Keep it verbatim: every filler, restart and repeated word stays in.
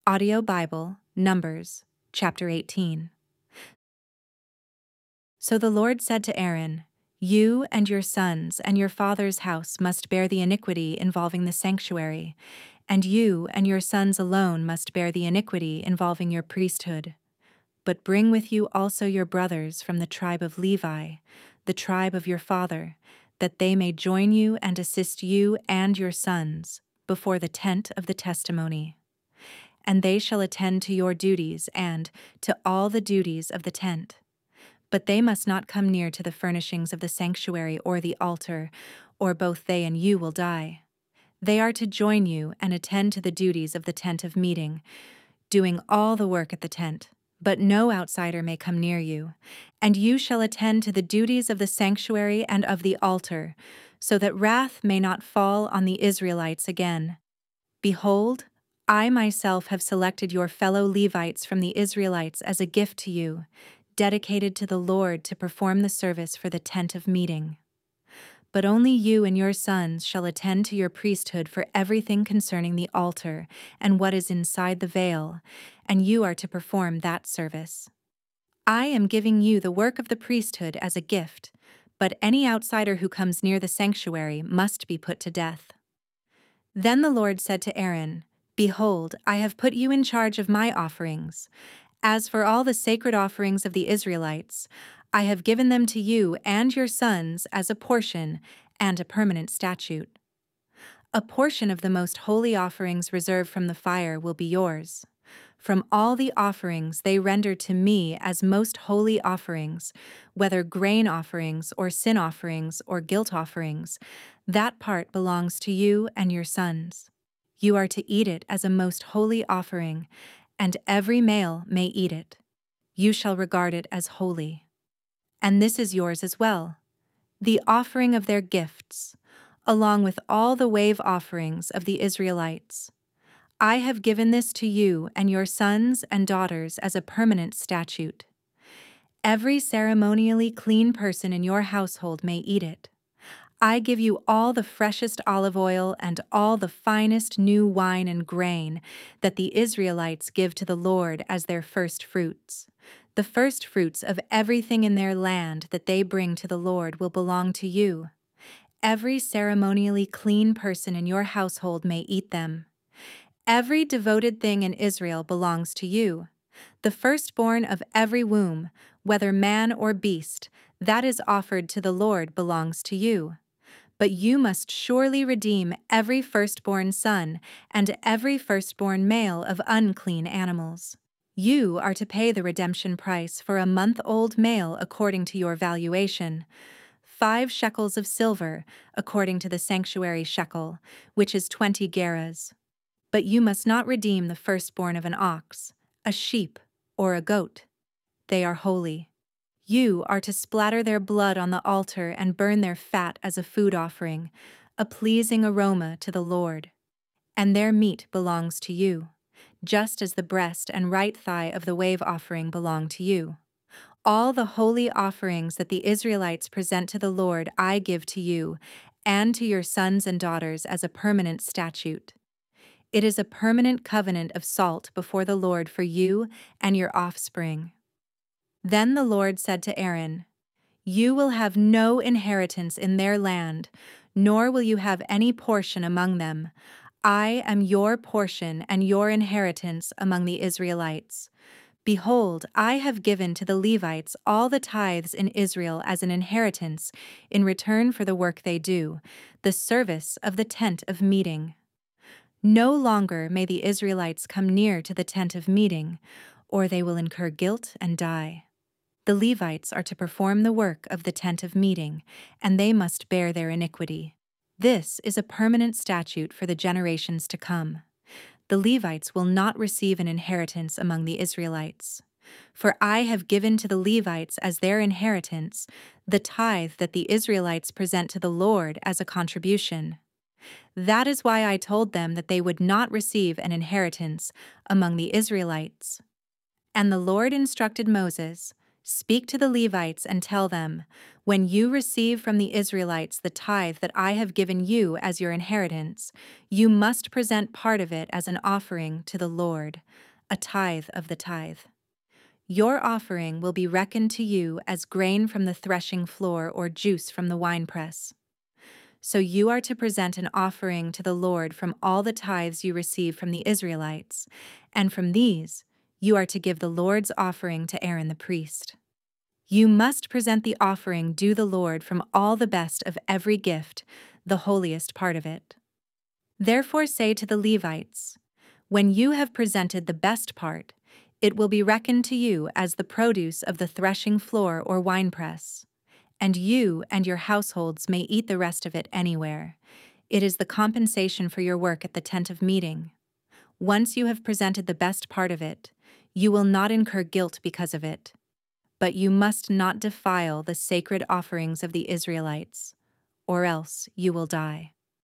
Audio Bible, Numbers, chapter eighteen. So the Lord said to Aaron, "You and your sons and your father's house must bear the iniquity involving the sanctuary, and you and your sons alone must bear the iniquity involving your priesthood. But bring with you also your brothers from the tribe of Levi, the tribe of your father, that they may join you and assist you and your sons before the tent of the testimony. And they shall attend to your duties and to all the duties of the tent. But they must not come near to the furnishings of the sanctuary or the altar, or both they and you will die. They are to join you and attend to the duties of the tent of meeting, doing all the work at the tent, but no outsider may come near you. And you shall attend to the duties of the sanctuary and of the altar, so that wrath may not fall on the Israelites again. Behold, I myself have selected your fellow Levites from the Israelites as a gift to you, dedicated to the Lord to perform the service for the tent of meeting. But only you and your sons shall attend to your priesthood for everything concerning the altar and what is inside the veil, and you are to perform that service. I am giving you the work of the priesthood as a gift, but any outsider who comes near the sanctuary must be put to death." Then the Lord said to Aaron, "Behold, I have put you in charge of my offerings. As for all the sacred offerings of the Israelites, I have given them to you and your sons as a portion and a permanent statute. A portion of the most holy offerings reserved from the fire will be yours. From all the offerings they render to me as most holy offerings, whether grain offerings or sin offerings or guilt offerings, that part belongs to you and your sons. You are to eat it as a most holy offering, and every male may eat it. You shall regard it as holy. And this is yours as well, the offering of their gifts, along with all the wave offerings of the Israelites. I have given this to you and your sons and daughters as a permanent statute. Every ceremonially clean person in your household may eat it. I give you all the freshest olive oil and all the finest new wine and grain that the Israelites give to the Lord as their first fruits. The first fruits of everything in their land that they bring to the Lord will belong to you. Every ceremonially clean person in your household may eat them. Every devoted thing in Israel belongs to you. The firstborn of every womb, whether man or beast, that is offered to the Lord belongs to you. But you must surely redeem every firstborn son and every firstborn male of unclean animals. You are to pay the redemption price for a month-old male according to your valuation, five shekels of silver according to the sanctuary shekel, which is twenty gerahs. But you must not redeem the firstborn of an ox, a sheep, or a goat. They are holy. You are to splatter their blood on the altar and burn their fat as a food offering, a pleasing aroma to the Lord. And their meat belongs to you, just as the breast and right thigh of the wave offering belong to you. All the holy offerings that the Israelites present to the Lord I give to you and to your sons and daughters as a permanent statute. It is a permanent covenant of salt before the Lord for you and your offspring." Then the Lord said to Aaron, "You will have no inheritance in their land, nor will you have any portion among them. I am your portion and your inheritance among the Israelites. Behold, I have given to the Levites all the tithes in Israel as an inheritance in return for the work they do, the service of the tent of meeting. No longer may the Israelites come near to the tent of meeting, or they will incur guilt and die. The Levites are to perform the work of the tent of meeting, and they must bear their iniquity. This is a permanent statute for the generations to come. The Levites will not receive an inheritance among the Israelites. For I have given to the Levites as their inheritance the tithe that the Israelites present to the Lord as a contribution. That is why I told them that they would not receive an inheritance among the Israelites." And the Lord instructed Moses, Speak to the Levites and tell them, when you receive from the Israelites the tithe that I have given you as your inheritance, you must present part of it as an offering to the Lord, a tithe of the tithe. Your offering will be reckoned to you as grain from the threshing floor or juice from the winepress. So you are to present an offering to the Lord from all the tithes you receive from the Israelites, and from these you are to give the Lord's offering to Aaron the priest. You must present the offering due the Lord from all the best of every gift, the holiest part of it. Therefore say to the Levites, when you have presented the best part, it will be reckoned to you as the produce of the threshing floor or winepress, and you and your households may eat the rest of it anywhere. It is the compensation for your work at the tent of meeting. Once you have presented the best part of it, you will not incur guilt because of it. But you must not defile the sacred offerings of the Israelites, or else you will die.